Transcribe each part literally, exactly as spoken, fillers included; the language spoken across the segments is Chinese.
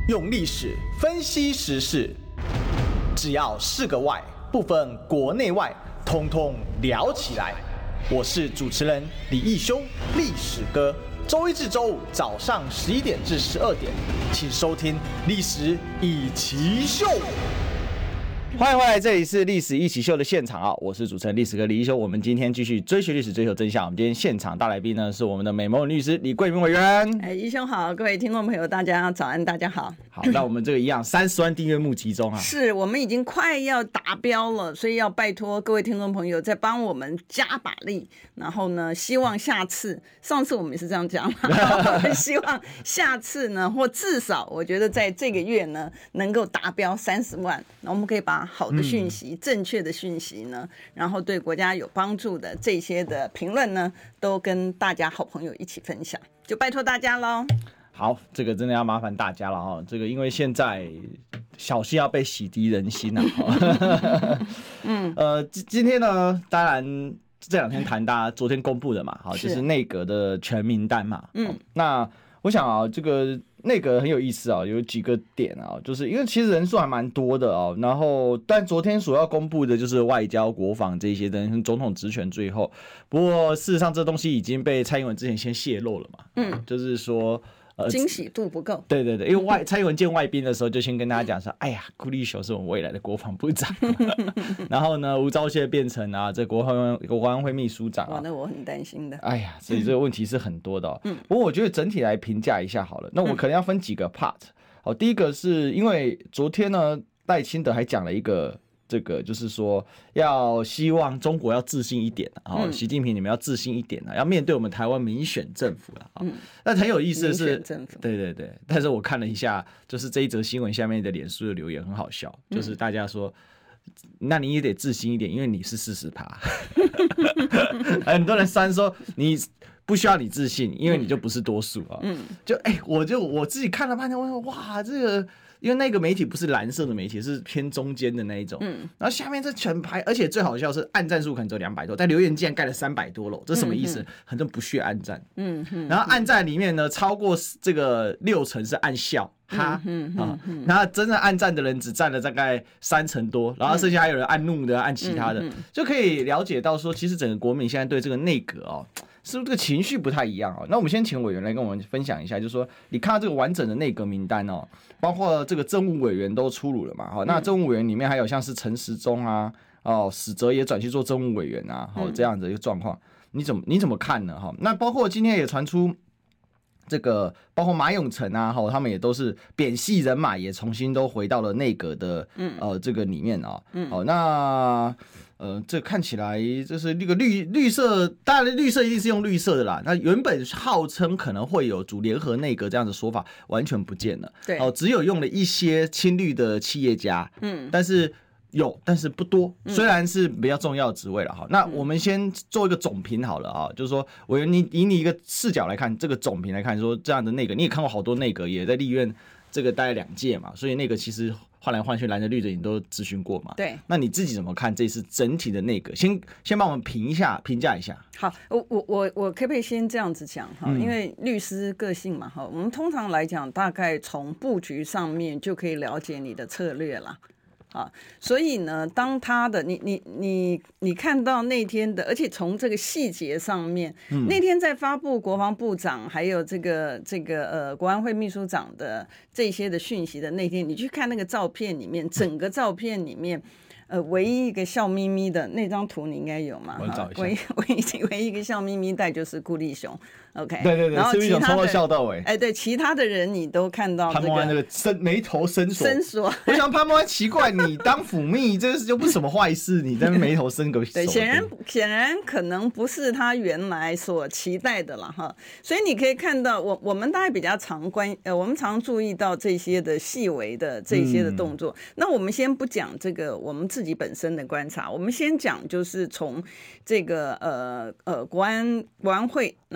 用历史分析时事，只要是个“外”，不分国内外，通通聊起来。我是主持人李义修，历史哥。周一至周五早上十一点至十二点，请收听《历史一起秀》。 欢迎回来，这里是历史一起秀的现场啊！我是主持人历史哥李一修。我们今天继续追寻历史，追求真相。我们今天现场大来宾呢是我们的美魔律师李桂明委员。 哎，一修好，各位听众朋友，大家早安，大家好。 好，那我们这个一样，三十万订阅募集中啊， 是我们已经快要达标了，所以要拜托各位听众朋友再帮我们加把力。然后呢，希望下次，上次我们也是这样讲嘛，希望下次呢，或至少我觉得在这个月呢，能够达标三十万，那我们可以把好的讯息、嗯、正确的讯息呢，然后对国家有帮助的这些的评论呢，都跟大家好朋友一起分享，就拜托大家喽。 好，这个真的要麻烦大家了哈，这个因为现在小心要被洗涤人心啊。嗯，呃，今天呢，当然这两天谈大家昨天公布的嘛，好，就是内阁的全名单嘛。嗯，那我想啊，这个内阁很有意思啊，有几个点啊，就是因为其实人数还蛮多的啊，然后但昨天所要公布的就是外交、国防这些的总统职权最后，不过事实上这东西已经被蔡英文之前先泄露了嘛。嗯，就是说。 惊喜度不够， 对对对，因为外蔡英文见外宾的时候，就先跟大家讲说，哎呀，顾立雄是我们未来的国防部长，然后呢，吴钊燮变成啊，这国安国安会秘书长啊， 哇，那我很担心的。 哎呀，所以这个问题是很多的哦。嗯，不过我觉得整体来评价一下好了，那我可能要分几个 part。好，第一个是因为昨天呢，赖清德还讲了一个。这个就是说，要希望中国要自信一点啊、嗯！习近平你们要自信一点啊，要面对我们台湾民选政府了啊！嗯，那很有意思的是，对对对，但是我看了一下，就是这一则新闻下面的脸书的留言很好笑，就是大家说，嗯、那你也得自信一点，因为你是四十趴，很多人酸说你。不需要你自信，因为你就不是多数啊。嗯，就哎、欸，我就我自己看了半天，我说哇，这个因为那个媒体不是蓝色的媒体，是偏中间的那一种。嗯，然后下面这全排，而且最好笑是按赞数可能只有两百多，但留言竟然盖了三百多楼，这什么意思？嗯、很多人不屑按赞。嗯嗯，然后按赞里面呢，超过这个六成是按笑。哈，嗯嗯嗯，然后真正按赞的人只占了大概三成多，然后剩下还有人按怒的、按其他的，嗯嗯、就可以了解到说，其实整个国民现在对这个内阁哦，是不是这个情绪不太一样哦？那我们先请委员来跟我们分享一下，就是说你看到这个完整的内阁名单哦，包括这个政务委员都出炉了嘛？哈，那政务委员里面还有像是陈时中啊，哦，史哲也转去做政务委员啊，好这样的一个状况，你怎么你怎么看呢？哈，那包括今天也传出。这个包括马永成啊，他们也都是扁系人马，也重新都回到了内阁的、嗯、呃这个里面啊。嗯，好，那呃这看起来就是那个绿绿色，当然绿色一定是用绿色的啦。那原本号称可能会有组联合内阁这样的说法，完全不见了。对，哦，只有用了一些亲绿的企业家。嗯，但是。有，但是不多，虽然是比较重要的职位了哈。那我们先做一个总评好了啊，就是说，我你以你一个视角来看，这个总评来看，说这样的内阁，你也看过好多内阁，也在立院这个大概两届嘛，所以那个其实换来换去，蓝的绿的你都咨询过嘛。对，那你自己怎么看这次整体的内阁？先先帮我们评一下，评价一下。 好，我我我我可不可以先这样子讲哈？因为律师个性嘛哈，我们通常来讲，大概从布局上面就可以了解你的策略啦。啊，所以呢，当他的你你你你看到那天的，而且从这个细节上面，嗯、那天在发布国防部长还有这个这个呃国安会秘书长的这些的讯息的那天，你去看那个照片里面，整个照片里面。呃，唯一一个笑眯眯的那张图你应该有嘛？ 我找一下。 唯一唯一唯一一个笑眯眯带就是顾立雄 ，OK。 对对对， 然后其他的从头笑到尾。 哎，对，其他的人你都看到、这个。 潘孟安那个伸眉头深锁。 深锁。 我想潘孟安奇怪，你当辅秘这就不是什么坏事，你在眉头深个。 对，显然显然可能不是他原来所期待的了哈。所以你可以看到，我我们大概比较常关呃，我们常注意到这些的细微的这些的动作。嗯、那我们先不讲这个我们自己本身的关。观察，我们先讲，就是从这个呃呃国安国安会，然后从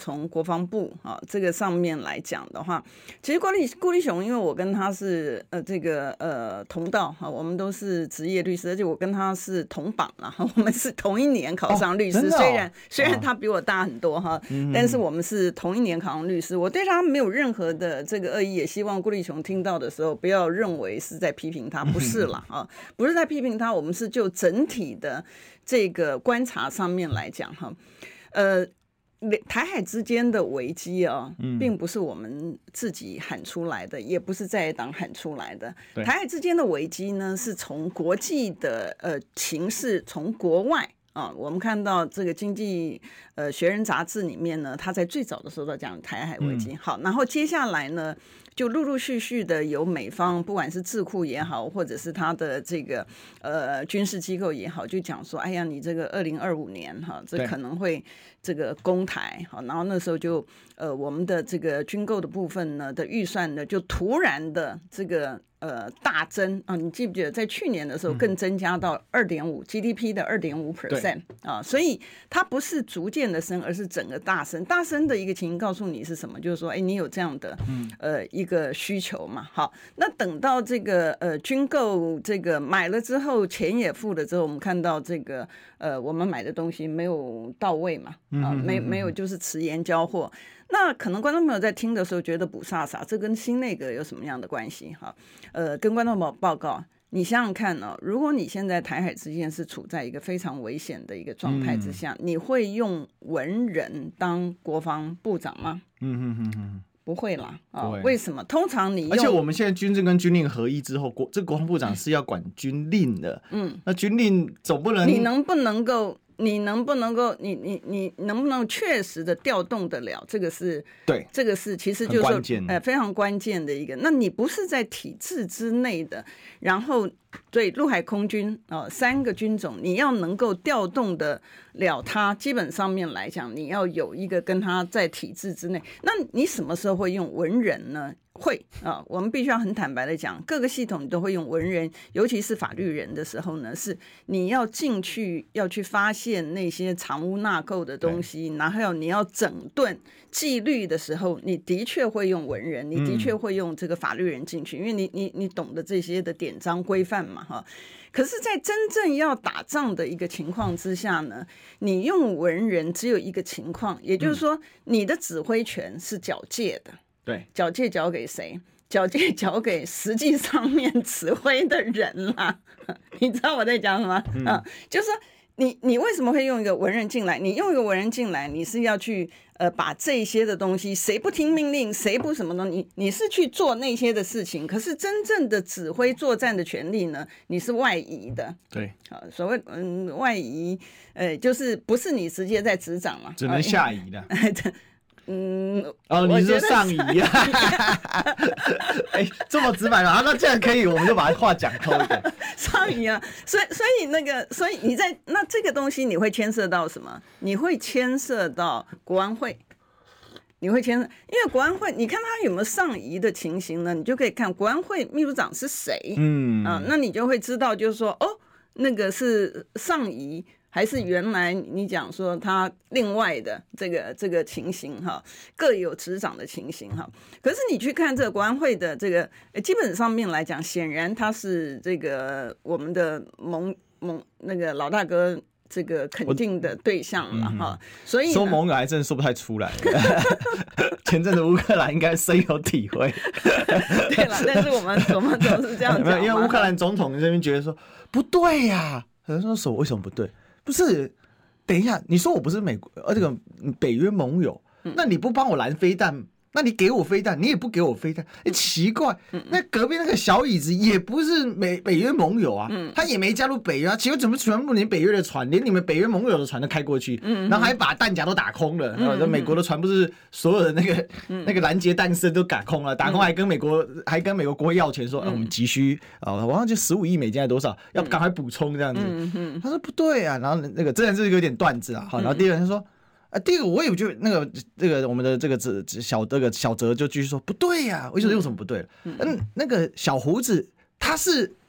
从国防部啊这个上面来讲的话，其实顾立顾立雄，因为我跟他是呃这个呃同道哈，我们都是职业律师，而且我跟他是同榜了，我们是同一年考上律师， 哦哦、 虽然虽然他比我大很多哈，嗯、但是我们是同一年考上律师，我对他没有任何的这个恶意，也希望顾立雄听到的时候不要认为是在批评他，不是啦啊，不是在批评他，我们是就整体的这个观察上面来讲哈，呃。台海之间的危机啊，并不是我们自己喊出来的，也不是在野党喊出来的。台海之间的危机呢，是从国际的呃情势，从国外啊，我们看到这个经济呃学人杂志里面呢，他在最早的时候都讲台海危机。嗯、好，然后接下来呢，就陆陆续续的有美方，不管是智库也好，或者是他的这个呃军事机构也好，就讲说，哎呀，你这个二零二五年哈，这可能会这个攻台，好，然后那时候就呃我们的这个军购的部分呢的预算呢，就突然的这个呃大增啊，你记不记得在去年的时候更增加到二点五 G D P 的二点五 percent 啊，所以它不是逐渐的升，而是整个大升。大升的一个情形告诉你是什么？就是说，哎，你有这样的呃一个需求嘛？好，那等到这个呃军购这个买了之后，钱也付了之后，我们看到这个呃我们买的东西没有到位嘛？啊，没没有就是迟延交货。那可能观众朋友在听的时候觉得不飒飒，这跟新内阁有什么样的关系？哈，呃，跟观众朋友报告，你想想看哦，如果你现在台海之间是处在一个非常危险的一个状态之下，嗯、你会用文人当国防部长吗？嗯嗯嗯嗯。不会啦啊、哦！为什么？通常你用， 而且我们现在军政跟军令合一之后，国这国防部长是要管军令的。嗯，那军令总不能， 你能不能够？你能不能够，你你你能不能确实的调动得了？这个是对， 这个是其实就是说，呃，非常关键的一个。那你不是在体制之内的，然后对陆海空军啊、呃、三个军种，你要能够调动得了它，基本上面来讲，你要有一个跟它在体制之内。那你什么时候会用文人呢？会啊，我们必须要很坦白的讲，各个系统你都会用文人，尤其是法律人的时候呢，是你要进去要去发现那些藏污纳垢的东西，然后你要整顿纪律的时候，你的确会用文人，你的确会用这个法律人进去，因为你你你懂得这些的典章规范嘛，哈。可是，在真正要打仗的一个情况之下呢，你用文人只有一个情况，也就是说，你的指挥权是缴界的。 对， 缴界交给谁？缴界交给实际上面指挥的人啦。你知道我在讲什么？嗯，啊、就是说你你为什么会用一个文人进来？你用一个文人进来，你是要去呃把这些的东西，谁不听命令，谁不什么东西，你你是去做那些的事情。可是真正的指挥作战的权利呢，你是外移的。 对， 啊，所谓嗯外移，呃，就是不是你直接在执掌嘛， 只能下移的。 嗯， 哦，你说上移啊？哎、欸，这么直白了啊？那这样可以，我们就把话讲透一点。 上移啊，所以所以那个，所以你在那这个东西，你会牵涉到什么？你会牵涉到国安会，你会牵涉，因为国安会，你看他有没有上移的情形呢？你就可以看国安会秘书长是谁，嗯啊，那你就会知道，就是说，哦，那个是上移。还是原来你讲说他另外的这个这个情形哈，各有执掌的情形哈。可是你去看这个国安会的这个，基本上面来讲，显然他是这个我们的盟盟那个老大哥这个肯定的对象了哈。所以说盟友还真说不太出来。前阵子乌克兰应该深有体会。 对了，但是我们我们总是这样讲， 因为乌克兰总统这边觉得说不对呀、啊，他说说为什么不对？不是，等一下，你说我不是美国呃这个北约盟友，那你不帮我拦飞弹，那你给我飞弹，你也不给我飞弹，欸、奇怪，那隔壁那个小椅子也不是美北约盟友啊，他也没加入北约啊，奇怪怎么全部连北约的船，连你们北约盟友的船都开过去，然后还把弹夹都打空了，然后美国的船不是所有的那个那个拦截弹声都打空了，打空还跟美国还跟美国国会要钱说，呃、我们急需啊，我忘记十五亿美金还多少，要赶快补充这样子，他说不对啊，然后那个真的是有点段子啊，好，然后第二个人说。啊，第一个我也觉得那个这个我们的这个小这个小哲就继续说不对呀、啊，我说有什么不对了？嗯，那个小胡子他是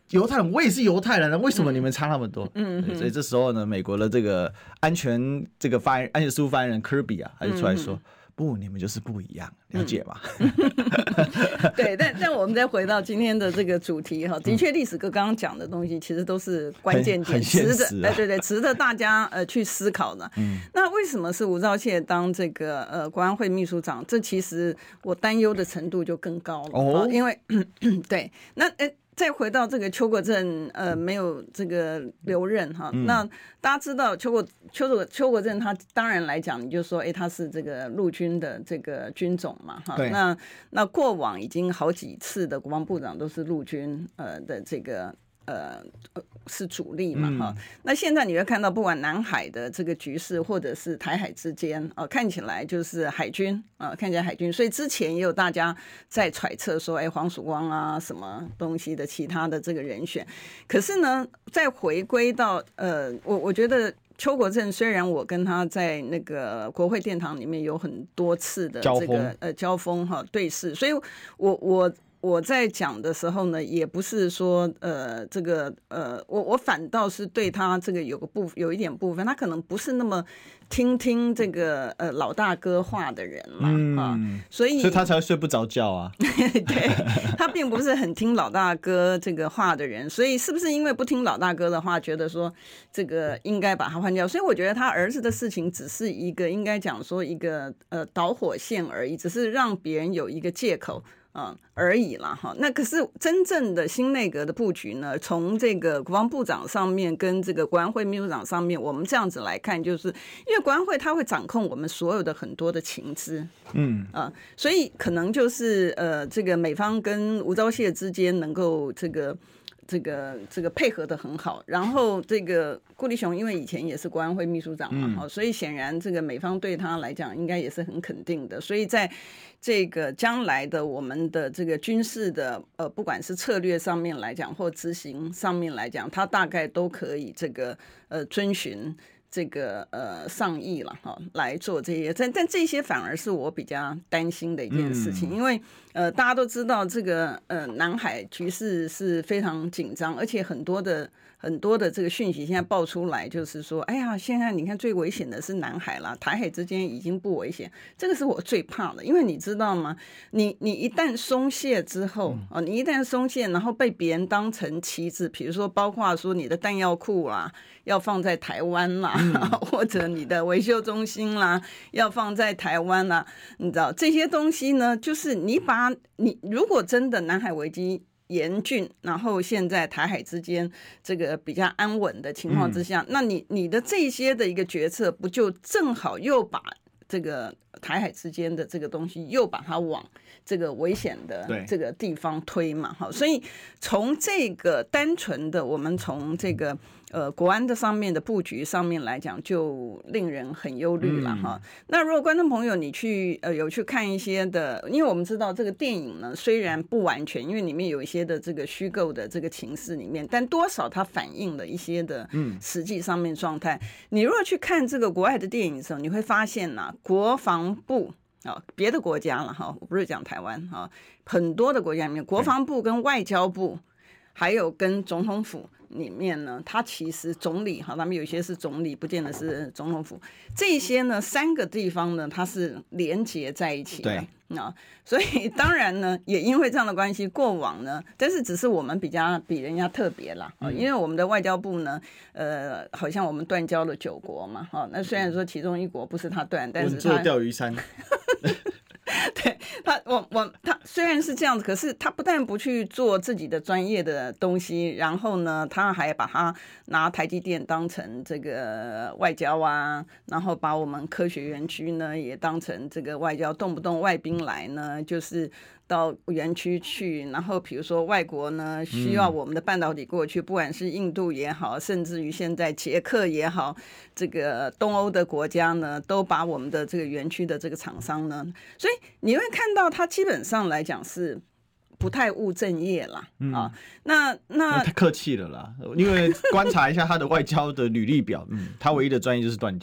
犹太人，我也是犹太人，为什么你们差那么多？ 嗯， 所以这时候呢，美国的这个安全这个发言安全事务发言人科比啊，他就出来说。嗯不，你们就是不一样，了解吗？ 嗯、对，但但我们再回到今天的这个主题哈，的确，历史哥刚刚讲的东西其实都是关键点，值得哎、啊，对对，值得大家呃去思考的。嗯，那为什么是吴钊燮当这个呃国安会秘书长？这其实我担忧的程度就更高了哦，因为对，那呃。再回到这个邱国正，呃，没有这个留任哈、嗯。那大家知道邱国邱国邱国正，他当然来讲，你就说，哎、欸，他是这个陆军的这个军种嘛，哈。那那过往已经好几次的国防部长都是陆军呃的这个。呃，是主力嘛哈、嗯？那现在你会看到，不管南海的这个局势，或者是台海之间啊、呃，看起来就是海军啊、呃，看起来海军。所以之前也有大家在揣测说，哎，黄曙光啊，什么东西的其他的这个人选。可是呢，再回归到呃，我我觉得邱国正虽然我跟他在那个国会殿堂里面有很多次的这个呃交锋哈对视，所以我我。我在讲的时候呢，也不是说呃这个呃我我反倒是对他这个有个部有一点部分，他可能不是那么听听这个呃老大哥话的人嘛、嗯、啊，所以所以他才会睡不着觉啊。 对，他并不是很听老大哥这个话的人，所以是不是因为不听老大哥的话，觉得说这个应该把他换掉？所以我觉得他儿子的事情只是一个应该讲说一个呃导火线而已，只是让别人有一个借口。嗯，而已啦哈。那可是真正的新内阁的布局呢？从这个国防部长上面跟这个国安会秘书长上面，我们这样子来看，就是因为国安会他会掌控我们所有的很多的情资，嗯啊、呃，所以可能就是呃，这个美方跟吴钊燮之间能够这个。这个这个配合的很好，然后这个顾立雄因为以前也是国安会秘书长嘛，嗯、所以显然这个美方对他来讲应该也是很肯定的，所以在这个将来的我们的这个军事的呃，不管是策略上面来讲，或执行上面来讲，他大概都可以这个呃遵循。这个呃上亿了哈，来做这些，但但这些反而是我比较担心的一件事情，嗯、因为呃大家都知道这个呃南海局势是非常紧张，而且很多的很多的这个讯息现在爆出来，就是说，哎呀，现在你看最危险的是南海啦，台海之间已经不危险，这个是我最怕的，因为你知道吗？你你一旦松懈之后啊、嗯，你一旦松懈，然后被别人当成棋子，比如说包括说你的弹药库啦，要放在台湾啦。嗯、或者你的维修中心啦，要放在台湾啦，你知道这些东西呢，就是你把你如果真的南海危机严峻，然后现在台海之间这个比较安稳的情况之下，嗯、那你你的这些的一个决策，不就正好又把这个台海之间的这个东西又把它往这个危险的这个地方推嘛？好，所以从这个单纯的我们从这个。呃，国安的上面的布局上面来讲，就令人很忧虑了哈。嗯、那如果观众朋友你去呃有去看一些的，因为我们知道这个电影呢，虽然不完全，因为里面有一些的这个虚构的这个情势里面，但多少它反映了一些的实际上面状态。嗯、你如果去看这个国外的电影的时候，你会发现呐、啊，国防部啊，别的国家了哈，我不是讲台湾啊，很多的国家里面，国防部跟外交部，还有跟总统府。里面呢，他其实总理哈，他们有些是总理，不见得是总统府。这些呢，三个地方呢，它是连结在一起的。对啊，所以当然呢，也因为这样的关系，过往呢，但是只是我们比较比人家特别啦啊，因为我们的外交部呢，呃，好像我们断交了九国嘛，哈，那虽然说其中一国不是他断，但是他稳坐钓鱼山。 对他，我我他虽然是这样子，可是他不但不去做自己的专业的东西，然后呢，他还把他拿台积电当成这个外交啊，然后把我们科学园区呢也当成这个外交，动不动外宾来呢就是到园区去，然后比如说外国呢需要我们的半导体过去，嗯、不管是印度也好，甚至于现在捷克也好，这个东欧的国家呢，都把我们的这个园区的这个厂商呢，所以你会看到它基本上来讲是不太务正业啦，嗯、啊，那那太客气了啦，因为观察一下他的外交的履历表，嗯，他唯一的专业就是断交。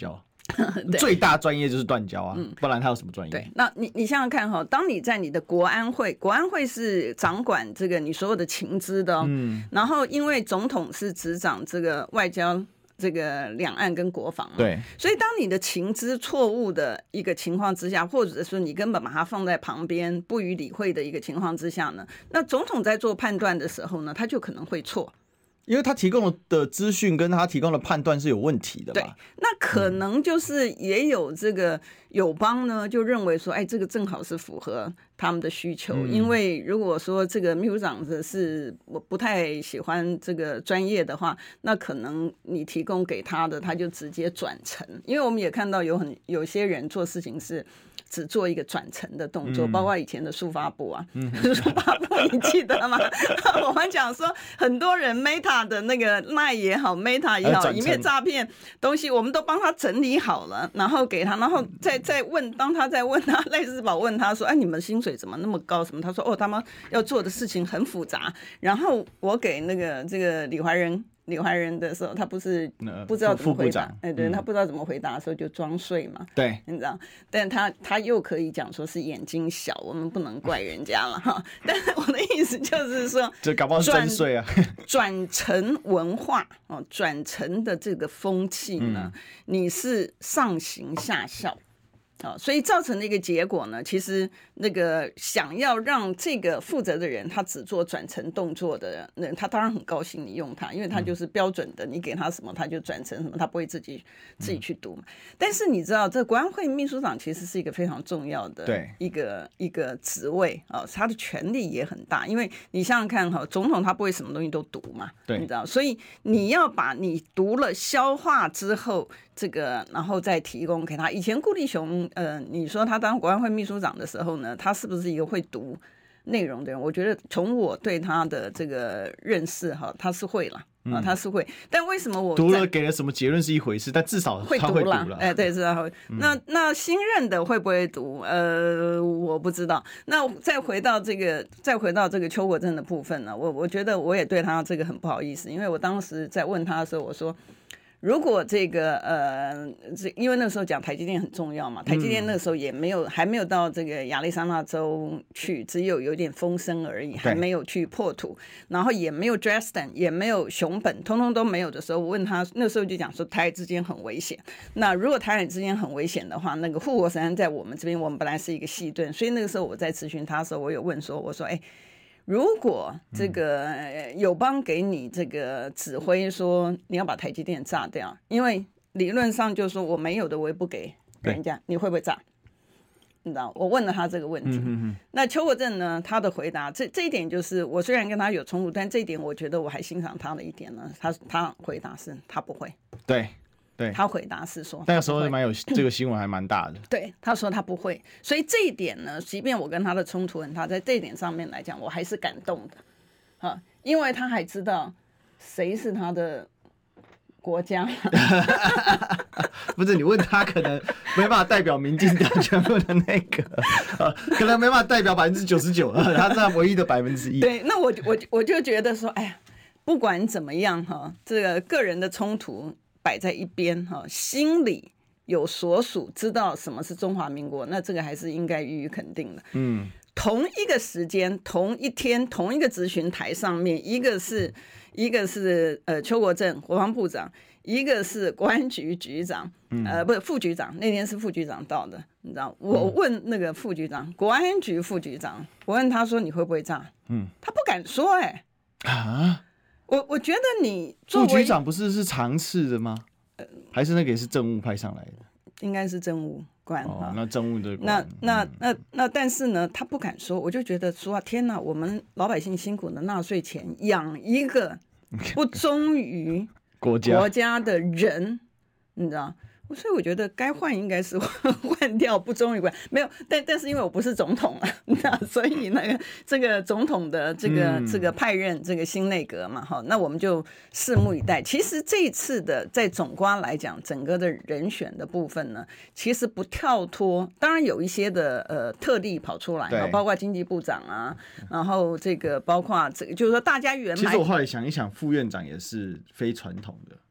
最大专业就是断交啊，嗯、不然他有什么专业？ 对，那你你想想看哈，当你在你的国安会，国安会是掌管这个你所有的情资的、哦，嗯，然后因为总统是执掌这个外交。这个两岸跟国防嘛， 对， 所以当你的情资错误的一个情况之下，或者说你根本把它放在旁边不予理会的一个情况之下呢，那总统在做判断的时候呢，他就可能会错。 因为他提供的资讯跟他提供的判断是有问题的吧？ 对，那可能就是也有这个友邦呢，就认为说，哎，这个正好是符合他们的需求。嗯、因为如果说这个秘书长的是我不太喜欢这个专业的话，那可能你提供给他的，他就直接转成。因为我们也看到有很有些人做事情是。只做一个转成的动作，嗯、包括以前的速发部啊，嗯、速发部你记得吗？我们讲说，很多人 Meta 的那个 Line 也好 ，Meta 也好，里面诈骗东西，我们都帮他整理好了，然后给他，然后再再问，当他在问他类似宝问他说，哎，你们薪水怎么那么高？什么？他说，哦，他们要做的事情很复杂。然后我给那个这个李怀仁。李怀仁的时候，他不是不知道怎么回答，哎、欸，对、嗯、他不知道怎么回答的时候就装睡嘛， 对， 你知道，但他他又可以讲说是眼睛小，我们不能怪人家了哈。但是我的意思就是说， 这搞不好是真睡啊。 转成文化哦，转成的这个风气呢，嗯、你是上行下效。哦、所以造成的一个结果呢，其实那个想要让这个负责的人他只做转成动作的人，他当然很高兴你用他，因为他就是标准的，你给他什么他就转成什么，他不会自己自己去读嘛。但是你知道，这国安会秘书长其实是一个非常重要的一个一个职位啊、哦，他的权力也很大，因为你想想看哈，总统他不会什么东西都读嘛， 对， 你知道，所以你要把你读了消化之后。这个，然后再提供给他。以前顾立雄，呃，你说他当国安会秘书长的时候呢，他是不是一个会读内容的人？我觉得从我对他的这个认识哈，他是会了。啊，他是会，但为什么我读了给了什么结论是一回事，但至少他会读了。 哎，对，至少会。嗯、那那新任的会不会读？呃，我不知道。那再回到这个，再回到这个邱国正的部分呢，我我觉得我也对他这个很不好意思，因为我当时在问他的时候，我说。如果这个呃，因为那时候讲台积电很重要嘛，台积电那个时候也没有、嗯、还没有到这个亚利桑那州去，只有有点风声而已，还没有去破土，然后也没有 Dresden， 也没有熊本，通通都没有的时候，我问他那时候就讲说台海之间很危险。那如果台海之间很危险的话，那个护国神山在我们这边，我们本来是一个细盾，所以那个时候我在咨询他的时候，我有问说，我说哎。如果这个友邦给你这个指挥说你要把台积电炸掉，因为理论上就是说我没有的我也不给人家，你会不会炸？你知道，我问了他这个问题。嗯哼哼那邱国正呢，他的回答，这这一点就是我虽然跟他有冲突，但这一点我觉得我还欣赏他的一点呢，他他回答是他不会。 对。对， 他回答是说， 那个时候蛮有这个新闻还蛮大的。 对，他说他不会，所以这一点呢，即便我跟他的冲突很大，在这一点上面来讲，我还是感动的，啊，因为他还知道谁是他的国家。 不是你问他，可能没办法代表民进党全部的那个，呃、可能没办法代表百分之九十九，他是他唯一的百分之一。 对，那我我我就觉得说，哎呀，不管怎么样哈，这个个人的冲突。摆在一边哈，心里有所属，知道什么是中华民国，那这个还是应该予以肯定的。嗯，同一个时间、同一天、同一个质询台上面，一个是一个是呃邱国正国防部长，一个是国安局局长，嗯、呃不是副局长，那天是副局长到的，你知道？我问那个副局长，国安局副局长，我问他说你会不会炸？嗯，他不敢说哎、欸。啊。我我觉得你作为副局长不是是常次的吗？呃、还是那个也是政务派上来的？ 应该是政务官。 哦，那政务的那那那那，但是呢，他不敢说，我就觉得说天哪，我们老百姓辛苦的纳税钱养一个不忠于国家国家的人，你知道？所以我觉得该换应该是换掉不忠于国家，没有，但但是因为我不是总统啊，那所以那个这个总统的这个、嗯、这个派任这个新内阁嘛，哈，那我们就拭目以待。其实这一次的在总括来讲，整个的人选的部分呢，其实不跳脱，当然有一些的呃特例跑出来，包括经济部长啊，然后这个包括这个就是说大家原来， 其实我后来想一想，副院长也是非传统的。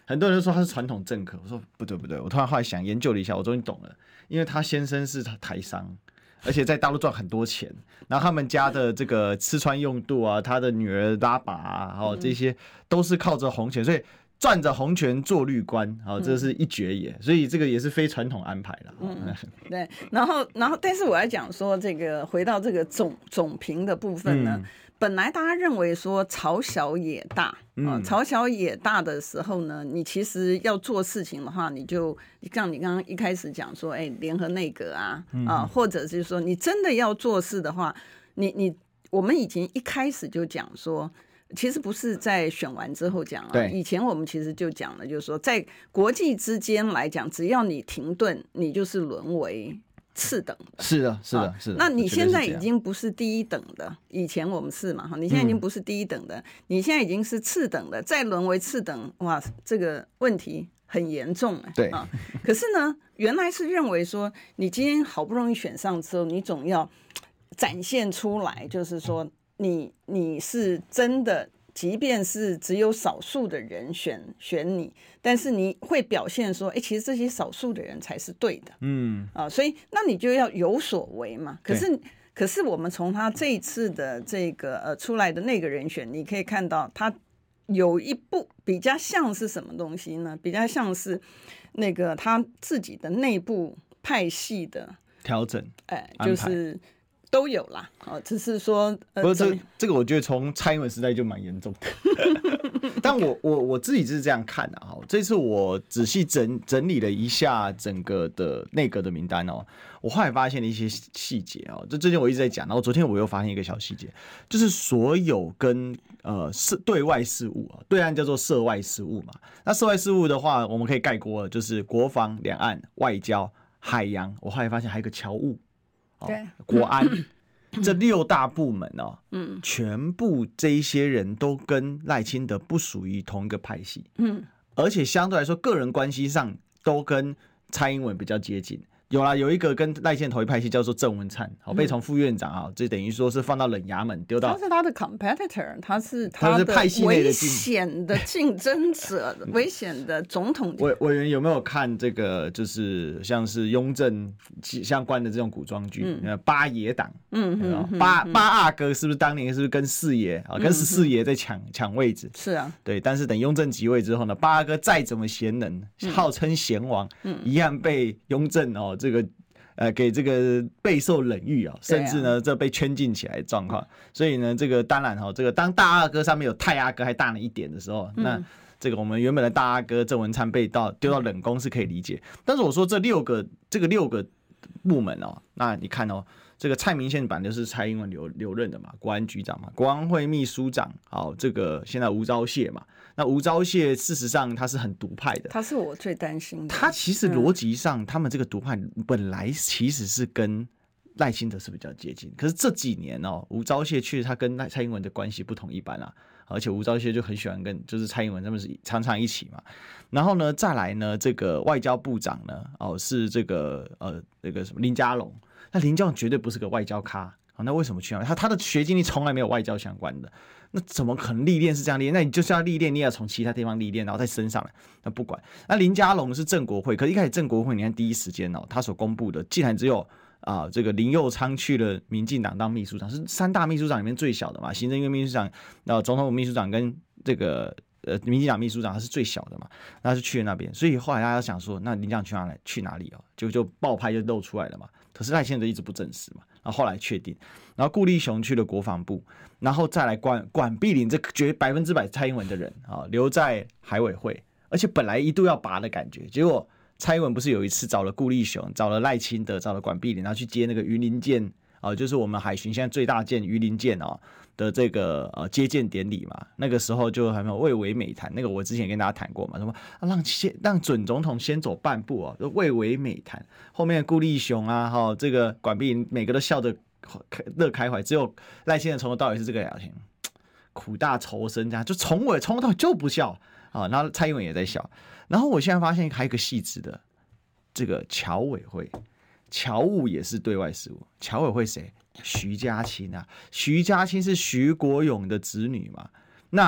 很多人都说他是传统政客，我说不对不对，我突然后来想研究了一下，我终于懂了，因为他先生是台商。而且在大陆赚很多钱，然后他们家的这个吃穿用度啊，他的女儿拉拔啊，然后这些都是靠着洪权，所以赚着洪权做律官，好，这是一绝也，所以这个也是非传统安排了。 嗯，对，然后然后，但是我要讲说，这个回到这个总总评的部分呢。嗯，本来大家认为说朝小野大，啊，朝小野大的时候呢，你其实要做事情的话，你就像你刚刚一开始讲说，哎，联合内阁啊，啊，或者是说你真的要做事的话，你你我们已经一开始就讲说，其实不是在选完之后讲啊，以前我们其实就讲了，就是说在国际之间来讲，只要你停顿，你就是沦为次等的。 是的，是的，是的。 那你现在已经不是第一等的，以前我们是嘛？哈，你现在已经不是第一等的，嗯、你现在已经是次等的，再沦为次等，哇，这个问题很严重哎。 对啊，可是呢，原来是认为说，你今天好不容易选上之后，你总要展现出来，就是说你你是真的。即便是只有少数的人选选你，但是你会表现说，哎，其实这些少数的人才是对的，嗯啊，所以那你就要有所为嘛。可是，可是我们从他这一次的这个呃出来的那个人选，你可以看到他有一部比较像是什么东西呢？比较像是那个他自己的内部派系的调整， 哎，就是都有啦。哦，只是说，呃、 不过这这个我觉得从蔡英文时代就蛮严重的。但我我我自己是这样看的哈。这次我仔细整整理了一下整个的内阁的名单哦，我后来发现了一些细节哦。这之前我一直在讲，然后昨天我又发现一个小细节，就是所有跟呃是对外事务啊，对岸叫做涉外事务嘛。那涉外事务的话，我们可以概括就是国防、两岸、外交、海洋。我后来发现还有一个侨务，哦、 对， 国安。这六大部门哦，嗯，全部这一些人都跟赖清德不属于同一个派系，嗯，而且相对来说，个人关系上都跟蔡英文比较接近。有啦，有一个跟赖清德同一派系叫做郑文灿，好，被从副院长啊，这等于说是放到冷衙门丢到。 他是他的 competitor， 他是他的危险的竞争者，危险的总统。 委委员有没有看这个？就是像是雍正相关的这种古装剧，嗯、八爷党，嗯嗯，八八阿哥是不是当年是不是跟四爷啊，跟十四爷在抢抢位置？ 是啊， 对。但是等雍正即位之后呢，八阿哥再怎么贤能，号称贤王，嗯、一样被雍正哦。这个呃，给这个备受冷遇啊，甚至呢，这被圈禁起来的状况。所以呢，这个当然哈，这个当大阿哥上面有太阿哥还大了一点的时候，嗯、那这个我们原本的大阿哥郑文灿被到丢到冷宫是可以理解。但是我说这六个这个六个部门哦，那你看哦，这个蔡明宪版就是蔡英文留留任的嘛，国安局长嘛，国安会秘书长，好，这个现在吴钊燮嘛。那吴钊燮事实上他是很独派的， 他是我最担心的。 他其实逻辑上，嗯、他们这个独派本来其实是跟赖清德是比较接近，可是这几年哦，吴钊燮确实他跟蔡英文的关系不同一般啊，而且吴钊燮就很喜欢跟就是蔡英文他们是常常一起嘛。然后呢，再来呢，这个外交部长呢，哦是这个呃那个什么林佳龙，那林佳龙绝对不是个外交咖。好，那为什么去那？他他的学经历从来没有外交相关的，那怎么可能历练是这样历练？那你就是要历练，你也要从其他地方历练，然后再升上来。那不管，那林佳龙是正国会，可是一开始正国会，你看第一时间哦，他所公布的竟然只有啊、呃，这个林右昌去了民进党当秘书长，是三大秘书长里面最小的嘛，行政院秘书长、然后总统府秘书长跟这个呃民进党秘书长，他是最小的嘛，那就去了那边。所以后来大家想说，那林佳龙去哪里？去哪里哦？就就爆拍就露出来了嘛。可是赖清德一直不证实嘛，然后后来确定，然后顾立雄去了国防部，然后再来管管碧玲这绝百分之百蔡英文的人啊，留在海委会，而且本来一度要拔的感觉，结果蔡英文不是有一次找了顾立雄，找了赖清德，找了管碧玲，然后去接那个鱼鳞舰啊，就是我们海巡现在最大舰鱼鳞舰啊的这个呃接舰典礼嘛，那个时候就还没有蔚为美谈，那个我之前也跟大家谈过嘛，什么、啊、让先让准总统先走半步哦，蔚为美谈。后面的顾立雄啊，哈、哦，这个管碧玲每个都笑得乐开怀，只有赖清德从头到尾是这个表情，苦大仇深这样，就从尾从头到尾就不笑啊。然后蔡英文也在笑。然后我现在发现还有一个细致的，这个侨委会，侨务也是对外事务，侨委会谁？徐家清啊，徐家清是徐国勇的子女嘛？那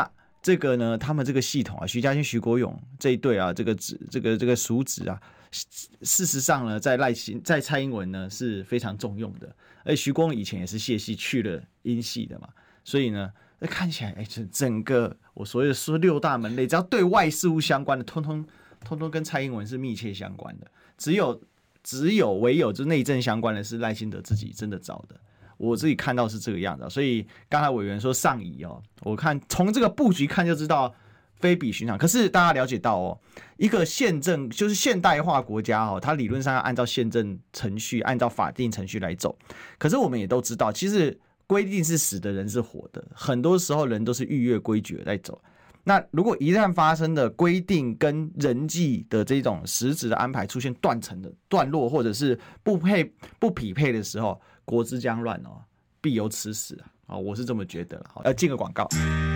这个呢，他们这个系统啊，徐嘉欣、徐国勇这一对啊，这个职这个这个属职啊，事实上呢，在赖清在蔡英文呢是非常重用的，而且徐国勇以前也是谢系去了英系的嘛，所以呢。那看起来，哎，整个我所谓的说六大门类，只要对外事务相关的，通通通通跟蔡英文是密切相关的。只有只有唯有就内政相关的是赖清德自己真的找的，我自己看到是这个样子。所以刚才委员说上移哦，我看从这个布局看就知道非比寻常。可是大家了解到哦，一个宪政就是现代化国家哦，它理论上要按照宪政程序、按照法定程序来走。可是我们也都知道，其实。规定是死的，人是活的，很多时候人都是逾越规矩在走。那如果一旦发生的规定跟人际的这种实质的安排出现断层的段落，或者是不配不匹配的时候，国之将乱哦，必有此死啊！我是这么觉得。要进个广告。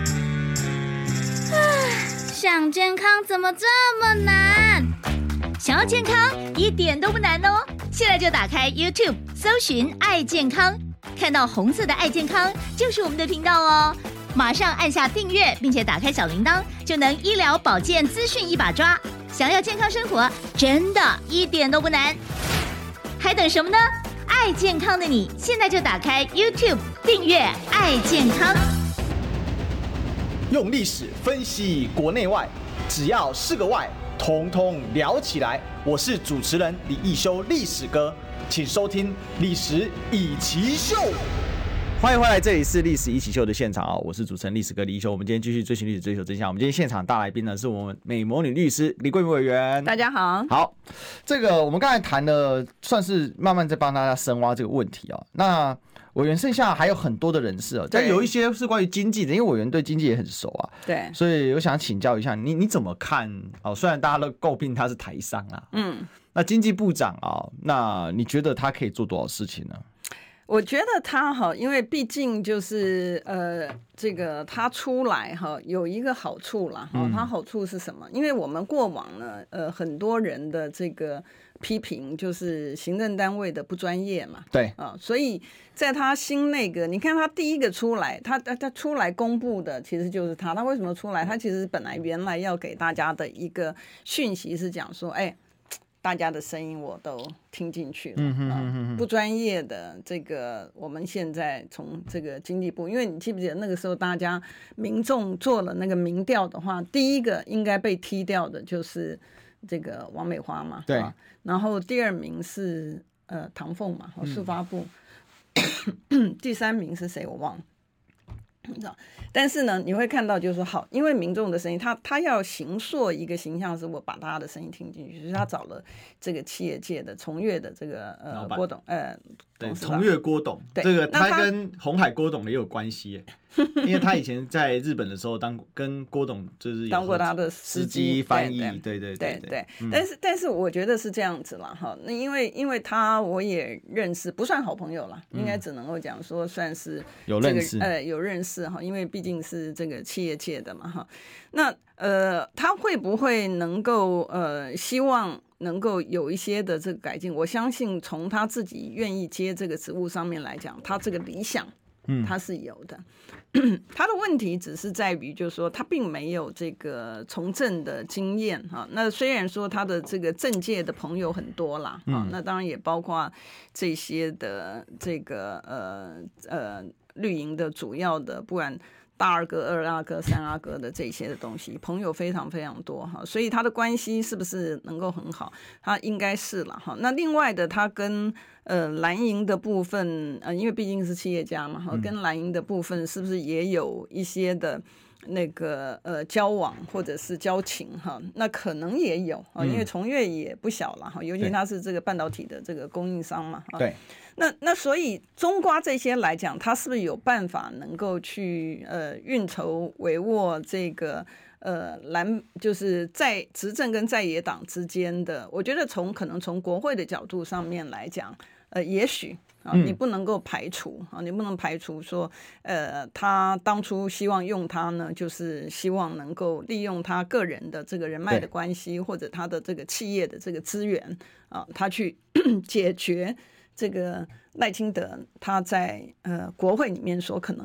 想健康怎么这么难？想要健康一点都不难哦！现在就打开 YouTube 搜寻爱健康。看到红色的爱健康就是我们的频道哦，马上按下订阅，并且打开小铃铛，就能医疗保健资讯一把抓。想要健康生活，真的一点都不难，还等什么呢？爱健康的你，现在就打开 YouTube 订阅爱健康。 用历史分析国内外，只要是个“外”，统统聊起来。我是主持人李义修，历史哥。请收听《历史一起秀》， 欢迎回来，这里是《历史一起秀》的现场啊！我是主持人历史哥李一修。我们今天继续追寻历史，追求真相。我们今天现场大来宾呢，是我们美魔女律师李桂明委员。 大家好。 好，这个我们刚才谈的，算是慢慢在帮大家深挖这个问题啊。那委员剩下还有很多的人士哦，但有一些是关于经济的，因为委员对经济也很熟啊。 对， 所以我想请教一下你，你怎么看？哦，虽然大家都诟病他是台商啊，嗯。那经济部长啊，那你觉得他可以做多少事情呢？ 我觉得他哈，因为毕竟就是呃，这个他出来哈有一个好处啦哈，他好处是什么？因为我们过往呢，呃，很多人的这个批评就是行政单位的不专业嘛， 对啊，所以在他新那个，你看他第一个出来，他他出来公布的其实就是他，他为什么出来？他其实本来原来要给大家的一个讯息是讲说，哎。大家的声音我都听进去了，嗯哼嗯哼、啊、不专业的这个，我们现在从这个经济部，因为你记不记得那个时候大家民众做了那个民调的话，第一个应该被踢掉的就是这个王美花嘛， 对， 啊、然后第二名是呃唐凤嘛，速发部，嗯、第三名是谁我忘了。但是呢，你会看到就是说，好，因为民众的声音，他他要形塑一个形象，是我把大家的声音听进去，所以他找了这个企业界的从业的这个呃郭董，呃， 对，从业郭董， 对， 这个他跟鸿海郭董也有关系耶。因为他以前在日本的时候当跟郭董就是当过他的司机翻译，对对对对对。但是但是我觉得是这样子啦哈，那因为因为他我也认识，不算好朋友啦，应该只能够讲说算是有认识， 呃有认识哈，因为毕竟是这个企业界的嘛哈。那呃他会不会能够呃希望能够有一些的这个改进？我相信从他自己愿意接这个职务上面来讲，他这个理想。嗯，他是有的，他的问题只是在于，就是说他并没有这个从政的经验哈。那虽然说他的这个政界的朋友很多啦，嗯，那当然也包括这些的这个呃呃绿营的主要的，不管大阿哥、二阿哥、三阿哥的这些的东西，朋友非常非常多哈。所以他的关系是不是能够很好？他应该是了哈。那另外的，他跟呃，蓝营的部分，呃，因为毕竟是企业家嘛，哈，跟蓝营的部分是不是也有一些的那个呃交往或者是交情哈？那可能也有啊，因为从业也不小了哈，尤其他是这个半导体的这个供应商嘛， 对。 那那所以中瓜这些来讲，他是不是有办法能够去呃运筹帷幄这个？呃，蓝就是在执政跟在野党之间的，我觉得从可能从国会的角度上面来讲，呃，也许啊，你不能够排除啊，你不能排除说，呃，他当初希望用他呢，就是希望能够利用他个人的这个人脉的关系，或者他的这个企业的这个资源啊，他去解决这个赖清德他在呃国会里面所可能面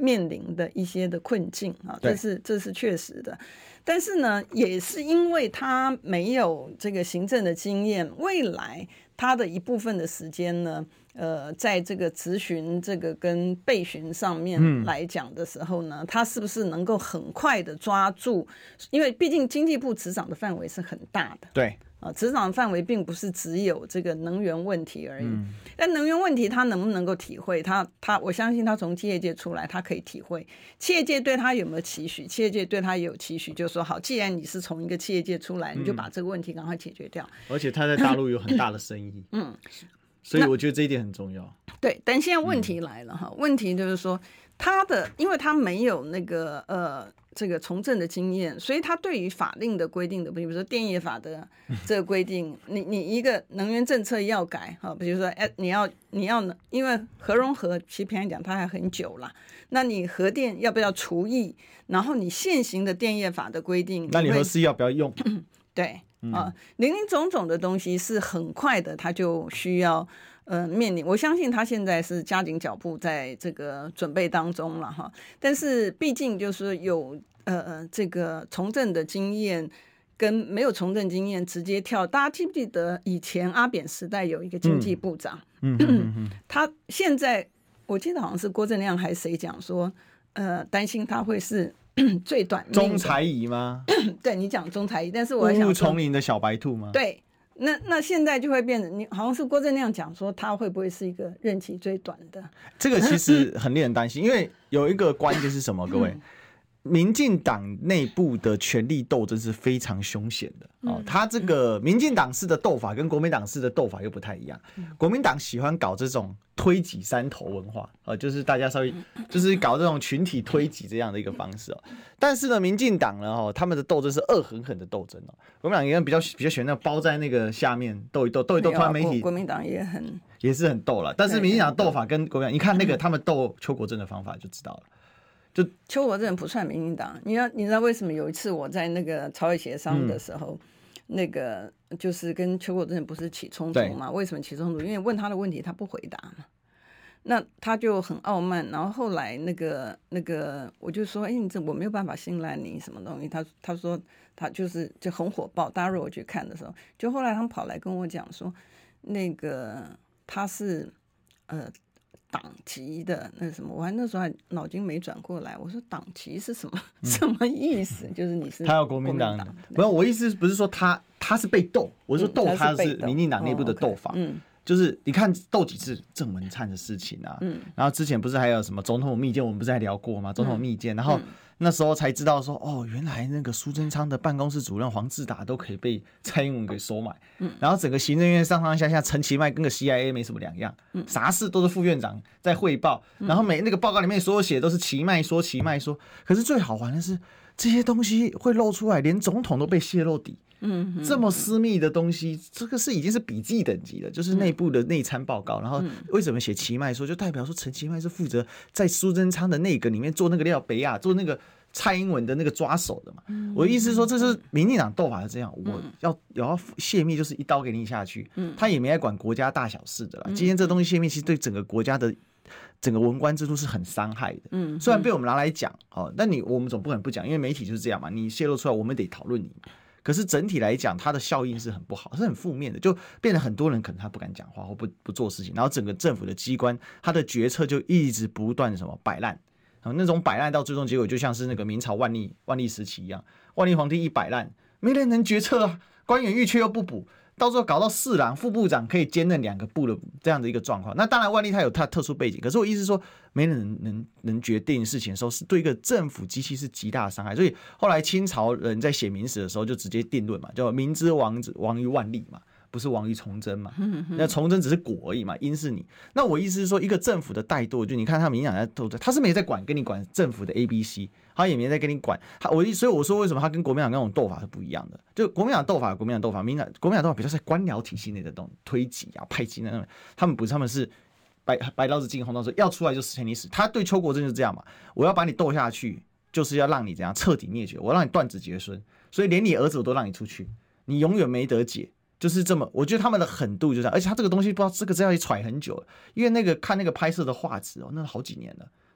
面临的一些的困境啊，这是这是确实的。但是呢，也是因为他没有这个行政的经验，未来他的一部分的时间呢，呃，在这个质询这个跟备询上面来讲的时候呢，嗯、他是不是能够很快的抓住？因为毕竟经济部执掌的范围是很大的， 对。 啊，执掌范围并不是只有这个能源问题而已。但、嗯、能源问题他能不能够体会？他他，我相信他从企业界出来，他可以体会。企业界对他有没有期许？企业界对他也有期许，就是说，好，既然你是从一个企业界出来，你就把这个问题赶快解决掉。 嗯、而且他在大陆有很大的生意，嗯，所以我觉得这一点很重要。 对，但现在问题来了哈，嗯、问题就是说，他的，因为他没有那个呃。这个从政的经验，所以他对于法令的规定的，比如说电业法的这个规定，你你一个能源政策要改哈，比如说哎，你要你要因为核融合，其实平常讲它还很久啦，那你核电要不要除役？然后你现行的电业法的规定， 那你核四要不要用？ 对啊，林林总总的东西是很快的，它就需要。呃，面临我相信他现在是加紧脚步在这个准备当中了哈，但是毕竟就是有呃呃这个从政的经验跟没有从政经验直接跳，大家记不记得以前阿扁时代有一个经济部长，嗯嗯嗯嗯、他现在我记得好像是郭正亮还是谁讲说，呃，担心他会是最短命的中裁仪吗？ 对你讲中裁仪，但是我想误入丛林的小白兔吗？ 对。那那现在就会变成，你好像是郭正亮讲说，他会不会是一个任期最短的？ 这个其实很令人担心，因为有一个关键是什么？各位，民进党内部的权力斗争是非常凶险的。哦，他这个民进党式的斗法跟国民党式的斗法又不太一样。国民党喜欢搞这种推挤山头文化，呃，就是大家稍微就是搞这种群体推挤这样的一个方式哦。但是呢，民进党呢，哦，他们的斗争是恶狠狠的斗争哦。国民党也比较比较喜欢那包在那个下面斗一斗，斗一斗，突然媒体国民党也很也是很斗了。但是民进党斗法跟国民党，你看那个他们斗邱国正的方法就知道了。就邱国正不算民进党，你要你知道为什么？有一次我在那个朝野协商的时候，嗯、那个就是跟邱国正不是起冲突嘛？为什么起冲突？因为问他的问题他不回答嘛，那他就很傲慢。然后后来那个那个我就说，哎、欸，你这我没有办法信赖你什么东西？他他说他就是就很火爆。大家如果去看的时候，就后来他们跑来跟我讲说，那个他是呃。党籍的那什么，我还那时候还脑筋没转过来，我说党籍是什么、嗯、什么意思？就是你是他要国民党的，不是我意思不是说他他是被斗，我是说斗他是民进党内部的斗法，嗯， okay, 就是你看斗几次郑文灿的事情啊，嗯，然后之前不是还有什么总统密件，我们不是还聊过吗？总统密件，然后。嗯那时候才知道说，哦，原来那个苏贞昌的办公室主任黄志达都可以被蔡英文给收买，嗯，然后整个行政院上上下下，陈其迈跟个 C I A 没什么两样，嗯，啥事都是副院长在汇报，然后每那个报告里面所有写都是其迈说其迈说，可是最好玩的是这些东西会露出来，连总统都被泄露底。嗯，这么私密的东西，这个是已经是笔记等级了，就是内部的内参报告。然后为什么写其迈说，就代表说陈其迈是负责在苏贞昌的内阁里面做那个廖北亚，做那个蔡英文的那个抓手的嘛。我的意思是说，这是民进党斗法是这样，我要有要泄密，就是一刀给你下去。他也没来管国家大小事的啦。今天这东西泄密，其实对整个国家的整个文官制度是很伤害的。嗯，虽然被我们拿来讲，哦，但你我们总不可能不讲，因为媒体就是这样嘛，你泄露出来，我们得讨论你。可是整体来讲，它的效应是很不好，是很负面的，就变得很多人可能他不敢讲话或不不做事情，然后整个政府的机关，他的决策就一直不断什么摆烂，然后那种摆烂到最终结果就像是那个明朝万历万历时期一样，万历皇帝一摆烂，没人能决策啊，官员欲缺又不补。到时候搞到侍郎、副部长可以兼任两个部的这样的一个状况，那当然万历他有他特殊背景，可是我意思是说，没人能能能决定事情的时候，是对一个政府机器是极大的伤害。所以后来清朝人在写明史的时候，就直接定论嘛，叫明之亡亡于万历嘛，不是亡于崇祯嘛。那崇祯只是果而已嘛，因是你。那我意思是说，一个政府的怠惰，就你看他民进党在斗争，他是没在管跟你管政府的 A B C。他也没在跟你管，他我所以我说为什么他跟国民党那种斗法是不一样的？就国民党斗法，国民党斗法，民进党国民党斗法比较在官僚体系内的这种推挤啊、派系那种，他们不是，他们是白白刀子进红刀子，要出来就死你死。他对邱国正就是这样嘛，我要把你斗下去，就是要让你怎样彻底灭绝，我让你断子绝孙，所以连你儿子我都让你出去，你永远没得解。就是这么，我觉得他们的狠度就这样，而且他这个东西不知道这个资料也揣很久了，因为那个看那个拍摄的画质哦，那好几年了。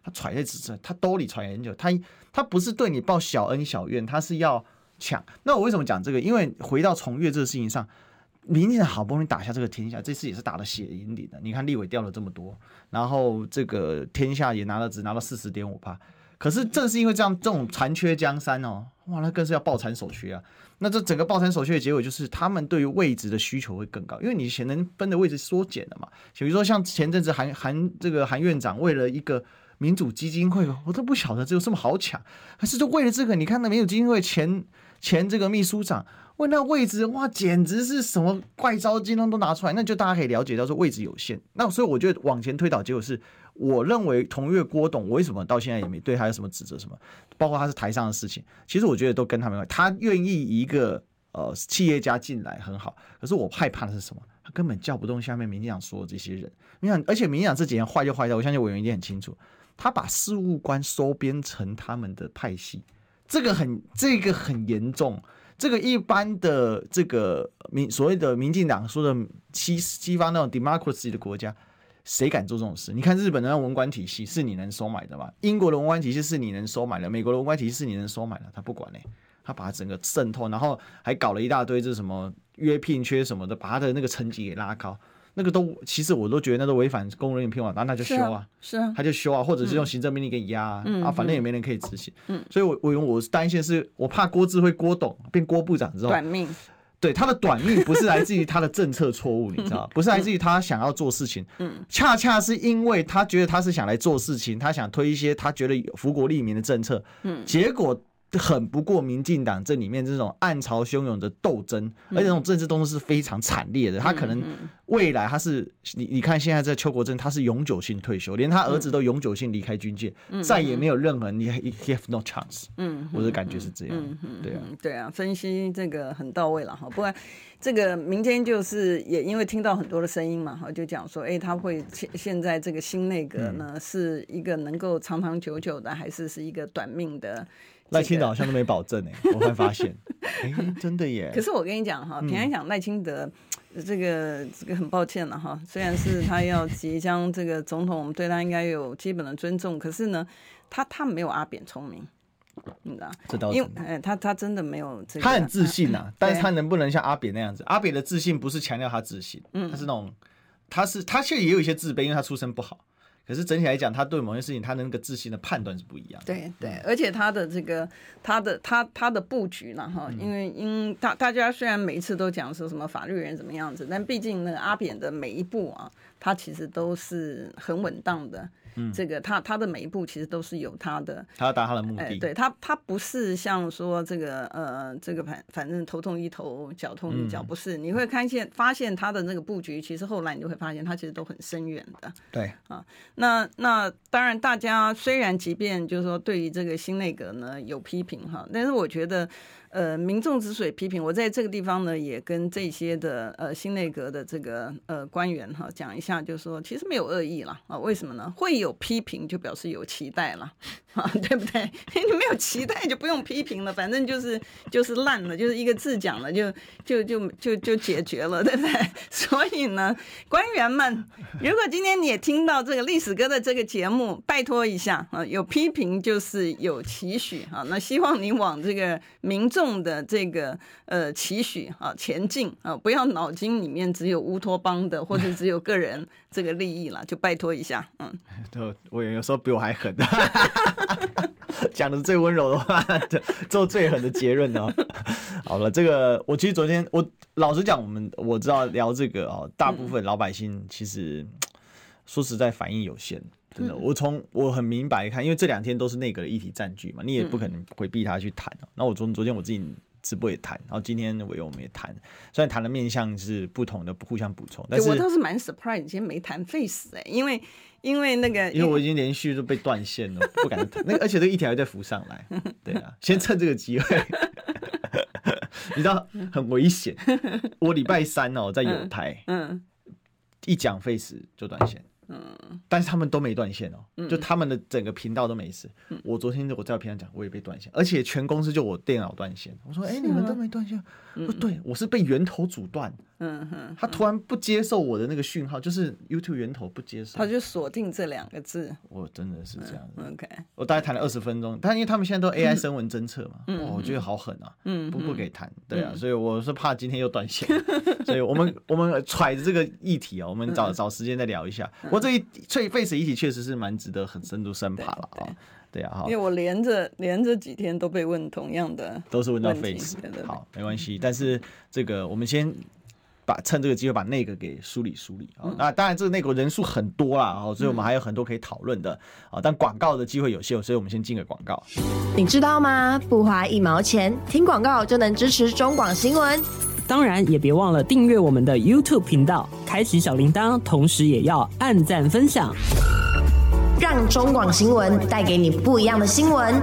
他揣在纸他兜里揣很久，他他不是对你报小恩小怨，他是要抢。那我为什么讲这个？因为回到重越这个事情上，民进党好不容易打下这个天下，这次也是打得血淋淋的。你看立委掉了这么多，然后这个天下也拿了只拿到四十点五趴，可是正是因为这样这种残缺江山哦，哇，那更是要抱残守缺啊。那这整个抱残守缺的结果就是他们对于位置的需求会更高，因为你钱能分的位置缩减了嘛。比如说像前阵子韩韩这个韩院长为了一个民主基金会，我都不晓得这有这么好抢，可是就为了这个，你看那民主基金会前前这个秘书长为那位置，哇，简直是什么怪招金融都拿出来，那就大家可以了解到说位置有限。那所以我觉得往前推导结果是，我认为同月郭董，我为什么到现在也没对他有什么指责什么，包括他是台上的事情，其实我觉得都跟他没关系。他愿意一个呃企业家进来很好，可是我害怕的是什么？他根本叫不动下面民进党所有这些人。民进党，而且民进党这几年坏就坏掉，我相信委员一定很清楚，他把事务官收编成他们的派系，这个很这个很严重。这个一般的这个民所谓的民进党说的西西方那种 democracy 的国家，谁敢做这种事？你看日本的那文官体系是你能收买的吗？英国的文官体系是你能收买的，美国的文官体系是你能收买的，他不管嘞、欸，他把它整个渗透，然后还搞了一大堆这什么约聘缺什么的，把他的那个成绩给拉高。那个都其实我都觉得那都违反公务人员聘法，那那就修啊， 是啊， 他就修啊，或者是用行政命令给你压啊， 嗯、 啊，反正也没人可以执行。 嗯， 所以我我我担心的是，我怕郭智慧郭董变郭部长之后短命。 对，他的短命不是来自于他的政策错误，你知道，不是来自于他想要做事情，嗯，恰恰是因为他觉得他是想来做事情，他想推一些他觉得福国利民的政策，嗯，结果很不过民进党这里面这种暗潮汹涌的斗争，而且这种政治斗争是非常惨烈的。他可能未来他是你你看现在在邱国正他是永久性退休，连他儿子都永久性离开军界，再也没有任何人你 have no chance。嗯，我的感觉是这样。对啊， 对啊，分析这个很到位了哈。不然这个民间就是也因为听到很多的声音嘛，哈，就讲说，哎，他会现在这个新内阁呢是一个能够长长久久的，还是是一个短命的？ 赖清德好像都没保证哎、欸，我会发现，哎、欸，真的耶。 可是我跟你讲哈，平安讲赖清德，这个这个很抱歉了哈，虽然是他要即将这个总统，我们对他应该有基本的尊重，可是呢，他他没有阿扁聪明。你知道， 这倒是， 因为、欸、他他真的没有这个， 他很自信啊，但是他能不能像阿扁那样子？阿扁的自信不是强调他自信，嗯，他是那种，他是他其实也有一些自卑，因为他出身不好。可是整体来讲，他对某些事情他的那个自信的判断是不一样的。 对对，而且他的这个他的他他的布局呢，哈，因为因大大家虽然每一次都讲说什么法律人怎么样子，但毕竟那个阿扁的每一步啊，他其实都是很稳当的。嗯，这个他他的每一步其实都是有他的， 他要达他的目的。 欸、对他他不是像说这个呃这个反反正头痛医头脚痛医脚，不是。你会看见发现他的那个布局，其实后来你就会发现他其实都很深远的。 对啊，那那当然大家虽然即便就是说对于这个新内阁呢有批评哈，但是我觉得。呃，民众之所以批评，我在这个地方呢，也跟这些的呃新内阁的这个呃官员哈讲一下，就是说其实没有恶意啦啊，为什么呢？会有批评就表示有期待啦啊，对不对？你没有期待就不用批评了，反正就是就是烂了，就是一个字讲了就就就就就解决了，对不对？所以呢，官员们，如果今天你也听到这个历史哥的这个节目，拜托一下啊，有批评就是有期许啊，那希望你往这个民众的这个呃期许啊前进啊，不要脑筋里面只有乌托邦的或者只有个人这个利益啦，就拜托一下。嗯， 对，我有时候比我还狠，讲的最温柔的话，做最狠的结论哦。好了，这个我其实昨天我老实讲，我们我知道聊这个哦，大部分老百姓其实说实在反应有限。真的，我从我很明白看，因为这两天都是内阁的议题占据嘛，你也不可能回避它去谈。那、嗯、我昨昨天我自己直播也谈，然后今天委员我们也谈，虽然谈的面向是不同的，互相补充。但是我倒是蛮 surprise， 你今天没谈 face 哎、欸，因为因为那个， 因为我已经连续都被断线了，不敢谈。那个而且这个议题还在浮上来，对啊，先趁这个机会。你知道很危险，我礼拜三哦在友台，嗯，嗯一讲 face 就断线。嗯，但是他们都没断线哦，嗯、就他们的整个频道都没事。嗯、我昨天我在频道讲，我也被断线，而且全公司就我电脑断线。我说，哎、欸，你们都没断线？我说，对，我是被源头阻断， 嗯哼， 他突然不接受我的那个讯号，就是 YouTube 源头不接受， 他就锁定这两个字。 我真的是这样子。 嗯、OK， 我大概谈了二十分钟，但因为他们现在都 A I 声纹侦测嘛， 嗯哦，我觉得好狠啊， 嗯， 不不给谈，对啊，嗯、所以我是怕今天又断线，所以我们我们揣着这个议题啊，我们找、嗯、找时间再聊一下。不过这一这 face 议题确实是蛮值得很深度深爬了啊。对啊， 因为我连着连着几天都被问同样的， 都是问到 face， 好，没关系。但是这个我们先把趁这个机会把内阁给梳理梳理啊。嗯、那当然这个内阁人数很多啦，所以我们还有很多可以讨论的啊。但广告的机会有限，所以我们先进个广告。 你知道吗？不花一毛钱，听广告就能支持中广新闻。 当然也别忘了订阅我们的 YouTube 频道，开启小铃铛，同时也要按赞分享。 让中广新闻带给你不一样的新闻。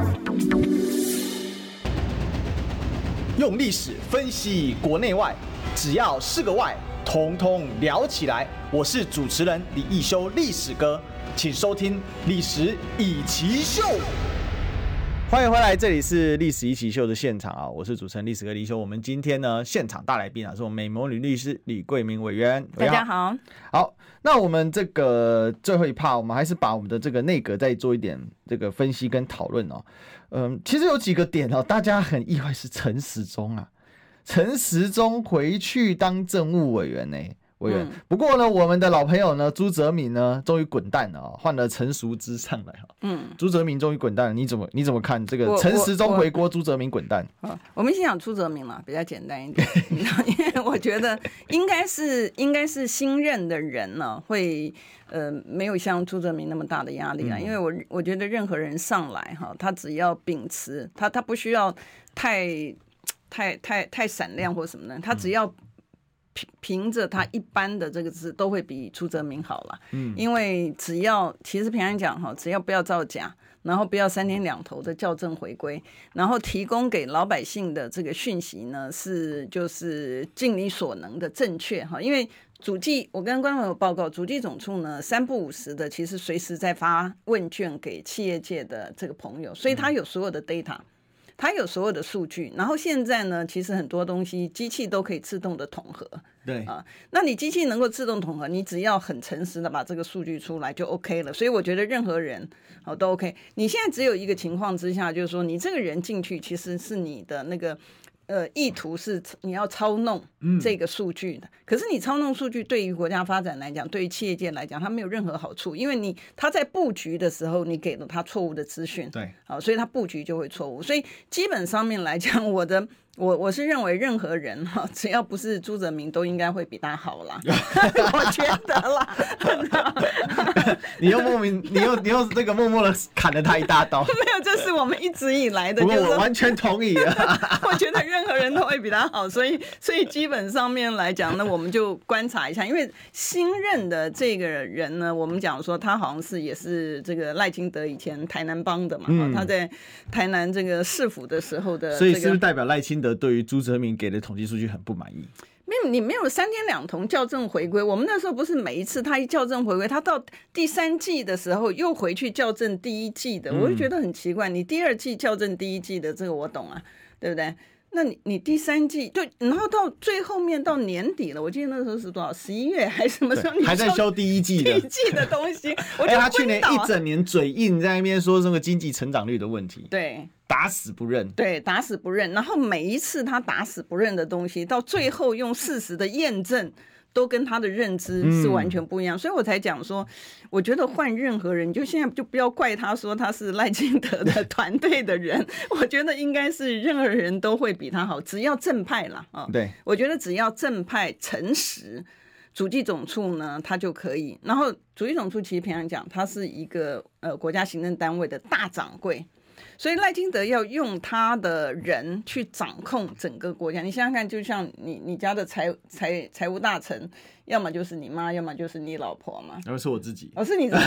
用历史分析国内外，只要是个“外”，统统聊起来。我是主持人李义修，历史哥，请收听《历史一起秀》。 欢迎回来，这里是历史一起秀的现场啊！我是主持人历史哥李修。我们今天呢，现场大来宾啊，是我们美魔女律师李桂明委员。 大家好， 好，那我们这个最后一 part， 我们还是把我们的这个内阁再做一点这个分析跟讨论哦。嗯，其实有几个点哦，大家很意外是陈时中啊，陈时中回去当政务委员呢、欸。委员，不过呢，我们的老朋友呢，朱泽民呢，终于滚蛋了啊，换了陈淑芝上来哈。嗯，朱泽民终于滚蛋了，你怎么你怎么看这个陈时中回锅，朱泽民滚蛋？ 啊，我们先讲朱泽民嘛，比较简单一点，因为我觉得应该是应该是新任的人呢，会呃没有像朱泽民那么大的压力啦，嗯、因为我我觉得任何人上来哈，他只要秉持他他不需要太太太太闪亮或什么的，他只要。凭着他一般的这个字都会比朱泽民好了，嗯，因为只要其实平常讲哈，只要不要造假，然后不要三天两头的校正回归，然后提供给老百姓的这个讯息呢是就是尽你所能的正确哈，因为主计我跟观众朋友报告，主计总处呢三不五时的其实随时在发问卷给企业界的这个朋友，所以他有所有的 data。它有所有的数据，然后现在呢，其实很多东西机器都可以自动的统合， 对啊，那你机器能够自动统合，你只要很诚实的把这个数据出来就 OK 了。所以我觉得任何人好都 OK。你现在只有一个情况之下，就是说你这个人进去其实是你的那个。呃，意图是你要操弄这个数据的，嗯、可是你操弄数据对于国家发展来讲，对于企业界来讲，它没有任何好处，因为你他在布局的时候，你给了他错误的资讯， 对， 好，所以他布局就会错误。所以基本上面来讲，我的我我是认为任何人哈，只要不是朱泽民，都应该会比他好啦，我觉得啦。 你又莫名，你又你又这个默默的砍了他一大刀， 没有，这是我们一直以来的。 不过我完全同意啊，我觉得任何人都会比他好，所以所以基本上面来讲呢，我们就观察一下，因为新任的这个人呢，我们讲说他好像是也是这个赖清德以前台南帮的嘛，嗯、他在台南这个市府的时候的、这个， 所以是不是代表赖清德对于朱泽民给的统计数据很不满意？ 没有，你没有三天两头校正回归。我们那时候不是每一次他一校正回归，他到第三季的时候又回去校正第一季的，我就觉得很奇怪。你第二季校正第一季的，这个我懂啊，对不对？那你你第三季对，然后到最后面到年底了，我记得那时候是多少？十一月还是什么时候？你还在修第一季的第一季的东西。我觉得、 欸、他去年一整年嘴硬在那边说这个经济成长率的问题， 对， 打死不认， 对，打死不认。然后每一次他打死不认的东西，到最后用事实的验证。都跟他的认知是完全不一样，嗯、所以我才讲说，我觉得换任何人，就现在就不要怪他说他是赖清德的团队的人，我觉得应该是任何人都会比他好，只要正派啦啊。 对， 我觉得只要正派诚实，主计总处呢他就可以。然后主计总处其实平常讲，他是一个呃国家行政单位的大掌柜。所以赖清德要用他的人去掌控整个国家，你想想看，就像你你家的财财财务大臣要么就是你妈，要么就是你老婆嘛。 然后是我自己， 哦，是你自己。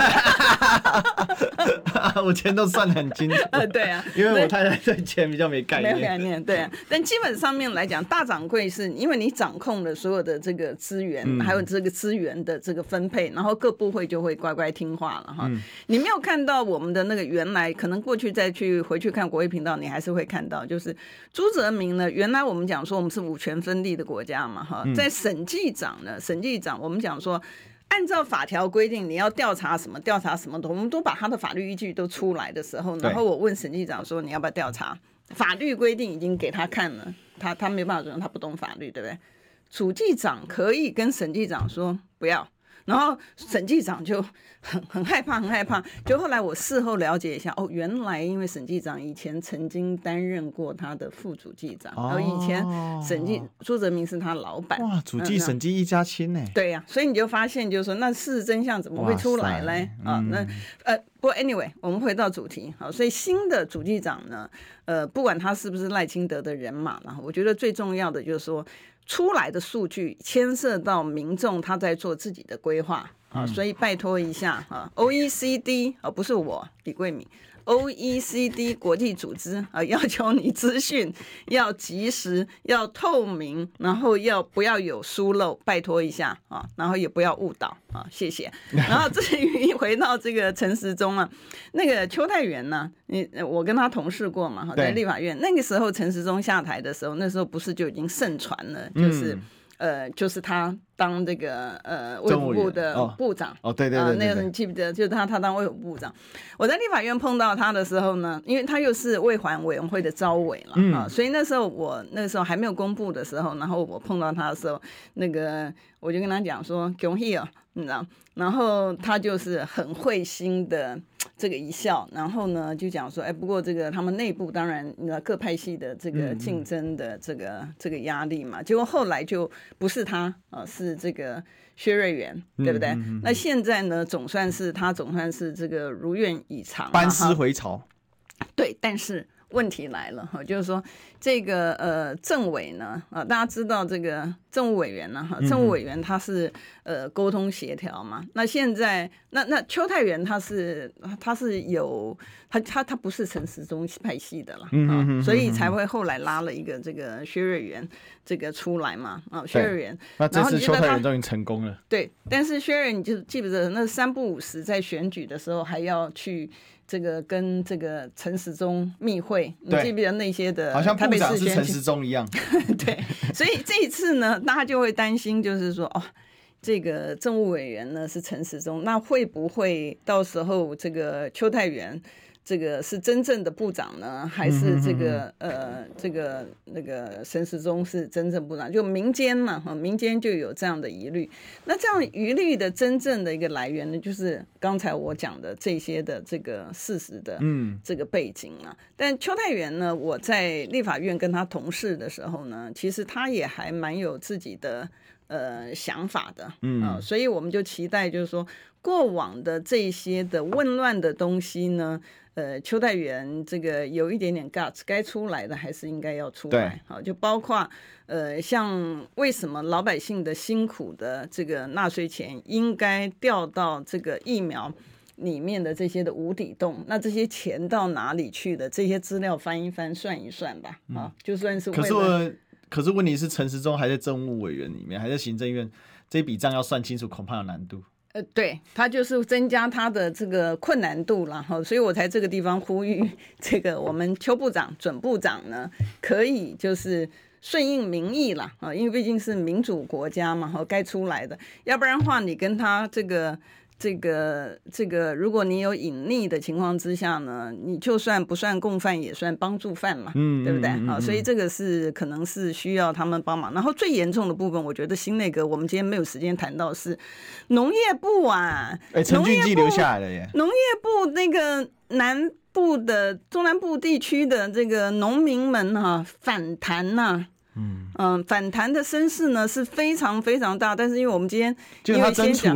我钱都算得很清楚。 呃，对啊， 因为我太太对钱比较没概念。 没有概念，对啊。但基本上面来讲，大掌柜是因为你掌控了所有的这个资源，嗯、还有这个资源的这个分配，然后各部会就会乖乖听话了哈。嗯、你没有看到我们的那个原来，可能过去再去回去看国会频道，你还是会看到，就是朱泽民呢，原来我们讲说我们是五权分立的国家嘛哈，在审计长呢，审计长我们讲说。按照法条规定，你要调查什么调查什么的，我们都把他的法律依据都出来的时候，然后我问审计长说你要不要调查？法律规定已经给他看了，他他没办法说他不懂法律，对不对？主计长可以跟审计长说不要，然后审计长就很很害怕，很害怕。就后来我事后了解一下，哦，原来因为审计长以前曾经担任过他的副主计长，然后以前审计朱泽民是他老板。 哇，主计审计一家亲呢。 对呀、啊，所以你就发现就是说，那事实真相怎么会出来嘞？啊，那呃，不过 anyway， 我们回到主题，好，所以新的主计长呢，呃，不管他是不是赖清德的人马，然后我觉得最重要的就是说。出来的数据牵涉到民众他在做自己的规划啊，所以拜托一下啊 ，O E C D 啊，不是我李桂敏 ，O E C D 国际组织啊，要求你资讯要及时、要透明，然后要不要有疏漏，拜托一下啊，然后也不要误导啊，谢谢。然后至于回到这个陈时中啊，那个邱泰源呢，你我跟他同事过嘛，在立法院那个时候陈时中下台的时候，那时候不是就已经盛传了，就是。嗯呃，就是他当这个呃卫福部的部长哦, 哦，对对 对, 对, 对， 呃，那个你记不记得？就是他他当卫福部长。我在立法院碰到他的时候呢，因为他又是卫环委员会的召委了、嗯、啊，所以那时候我那时候还没有公布的时候，然后我碰到他的时候，那个我就跟他讲说恭喜哦，你知道，然后他就是很会心的。这个一笑，然后呢就讲说，哎，不过这个他们内部当然你知道各派系的这个竞争的这个、嗯、这个压力嘛，结果后来就不是他啊、呃，是这个薛瑞元，对不对？嗯嗯嗯、那现在呢，总算是他总算是这个如愿以偿， 班师回朝。 对，但是问题来了哈，就是说这个呃政委呢啊，大家知道这个政务委员呢哈，政务委员他是呃沟通协调嘛。那现在那那邱泰源他是他是有他他他不是陈时中派系的啦，嗯嗯嗯，所以才会后来拉了一个这个薛瑞元这个出来嘛啊，薛瑞元。 那这次邱泰源终于成功了。 对，但是薛瑞元你就记不记得那三不五时在选举的时候还要去。这个跟这个陈时中密会，你记不记得那些的？ 好像部长是陈时中一样。 对，所以这一次呢，大家就会担心，就是说，哦，这个政务委员呢是陈时中，那会不会到时候这个邱泰源？这个是真正的部长呢，还是这个呃，这个那个陈时中是真正部长？就民间嘛，哈，民间就有这样的疑虑。那这样疑虑的真正的一个来源呢，就是刚才我讲的这些的这个事实的这个背景啊。但邱泰源呢，我在立法院跟他同事的时候呢，其实他也还蛮有自己的呃想法的，嗯、呃，所以我们就期待就是说，过往的这些的混乱的东西呢。呃，邱泰源这个有一点点 guts， 该出来的还是应该要出来。好，就包括呃，像为什么老百姓的辛苦的这个纳税钱应该调到这个疫苗里面的这些的无底洞，那这些钱到哪里去的？这些资料翻一翻，算一算吧。啊、嗯，就算是为了。 可是我，可是问题是陈时中还在政务委员里面，还在行政院，这笔账要算清楚，恐怕有难度。 呃，对，他就是增加他的这个困难度了哈，所以我才这个地方呼吁这个我们邱部长、准部长呢，可以就是顺应民意啦啊，因为毕竟是民主国家嘛哈，该出来的，要不然的话你跟他这个。这个这个，如果你有隐匿的情况之下呢，你就算不算共犯，也算帮助犯嘛，嗯，对不对？啊、嗯嗯，所以这个是可能是需要他们帮忙。然后最严重的部分，我觉得新内阁我们今天没有时间谈到是农业部啊， 哎，陈俊基留下来了耶。 农业部那个南部的中南部地区的这个农民们哈、啊、反弹呐、啊。嗯嗯，反弹的声势呢是非常非常大，但是因为我们今天就是他真除了。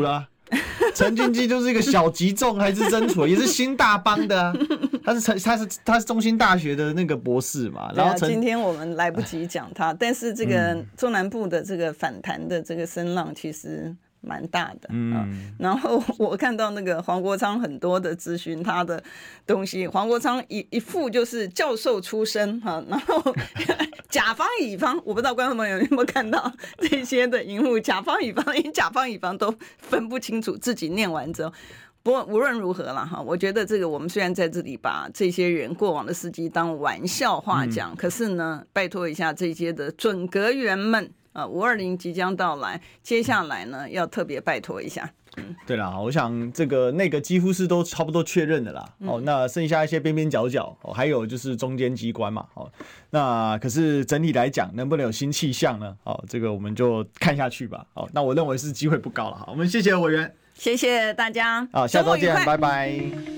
陈俊基就是一个小级众还是真楚，也是新大帮的啊。他是陈，他是他是中兴大学的那个博士嘛。然后、 啊、今天我们来不及讲他，但是这个中南部的这个反弹的这个声浪其实蛮大的。嗯、啊，然后我看到那个黄国昌很多的咨询他的东西，黄国昌一一副就是教授出身哈、啊，然后甲方乙方，我不知道观众朋友有没有看到这些的荧幕，甲方乙方连甲方乙方都分不清楚，自己念完之后。不过无论如何啦哈，我觉得这个我们虽然在这里把这些人过往的事迹当玩笑话讲，嗯、可是呢，拜托一下这些的准阁员们啊，五二零即将到来，接下来呢要特别拜托一下。嗯、 对啦，我想这个那个几乎是都差不多确认的啦。嗯、哦，那剩下一些边边角角，哦，还有就是中间机关嘛。哦，那可是整体来讲，能不能有新气象呢？哦，这个我们就看下去吧。哦，那我认为是机会不高了。好，我们谢谢委员。 谢谢大家， 好，下周见，拜拜。